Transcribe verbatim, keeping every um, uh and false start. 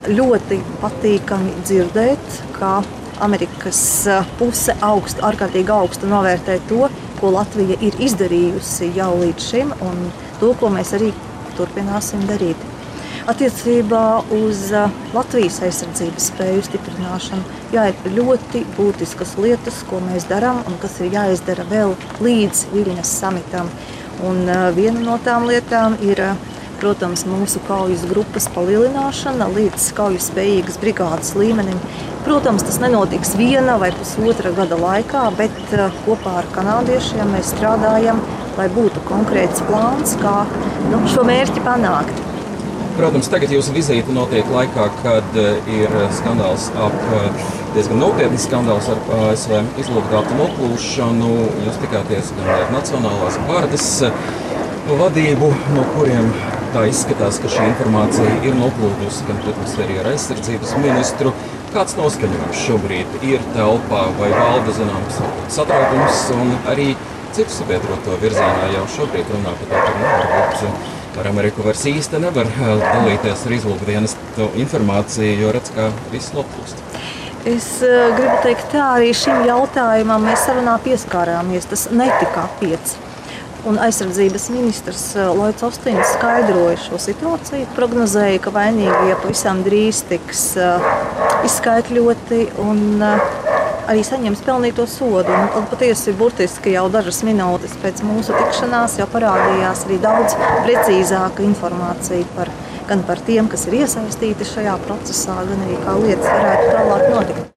Ļoti patīkami dzirdēt, ka Amerikas puse augstu, ārkārtīgi augstu novērtē to, ko Latvija ir izdarījusi jau līdz šim, un to, ko mēs arī turpināsim darīt. Attiecībā uz Latvijas aizsardzības spēju stiprināšanu, jā, ir ļoti būtiskas lietas, ko mēs darām un kas ir jāizdara vēl līdz Viļņas samitam. Un viena no tām lietām ir, protams, mūsu kaujas grupas palielināšana līdz kaujas spējīgas brigādes līmenim. Protams, tas nenotiks viena vai pusotra gada laikā, bet kopā ar kanādiešiem mēs strādājam, lai būtu konkrēts plāns, kā nu, šo mērķi panākt. Protams, tagad jūsu vizīte notiek laikā, kad ir skandāls ap, diezgan nopietni skandāls ar A S V izlūkdatu noplūšanu. Jūs tikāties gan ar Nacionālās gvardes vadību, no kuriem tā izskatās, ka šī informācija ir noplūdusi, gan, protams, arī ar aizsardzības ministru. Kāds noskaņojums šobrīd ir telpā vai valda zināms satraukums, un arī citu sabiedroto virzienā jau šobrīd runā par to, ka varbūt ar Ameriku vairs īsti nevar dalīties ar izlūkdienestu informāciju, jo redz, kā viss noplūst. Es gribu teikt tā, arī šim jautājumam mēs sarunā pieskārāmies, tas netika apiets. Un aizsardzības ministrs Lloyds Ostins skaidroja šo situāciju, prognozēja, ka vainīgie pavisam drīz tiks izskaitļoti un arī saņems pelnīto sodu. Un patiesi burtiski jau dažas minūtes pēc mūsu tikšanās jau parādījās arī daudz precīzāka informācija par, gan par tiem, kas ir iesaistīti šajā procesā, gan arī kā lietas varētu tālāk notikt.